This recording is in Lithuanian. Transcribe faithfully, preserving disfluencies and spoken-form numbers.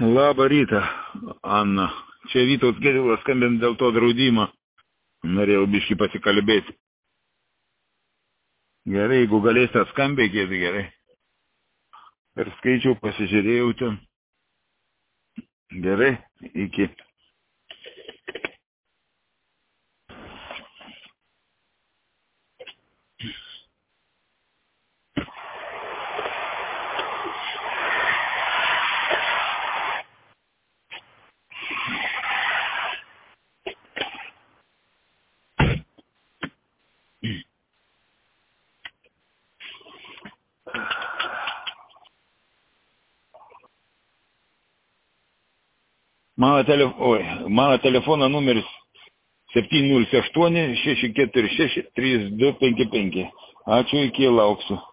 Labą rytą, Anna. Čia Vytaut Gedvilas skambint dėl to draudimo. Norėjau biškį pasikalbėti. Gerai, jeigu galėsite skambėkėti, gerai. Per skaičiau, pasižiūrėjau ten. Gerai, iki. Mano, telef... Oi, mano telefono numeris septyni nulis aštuoni šeši keturi šeši trys du penki penki. Ačiū, iki lauksiu.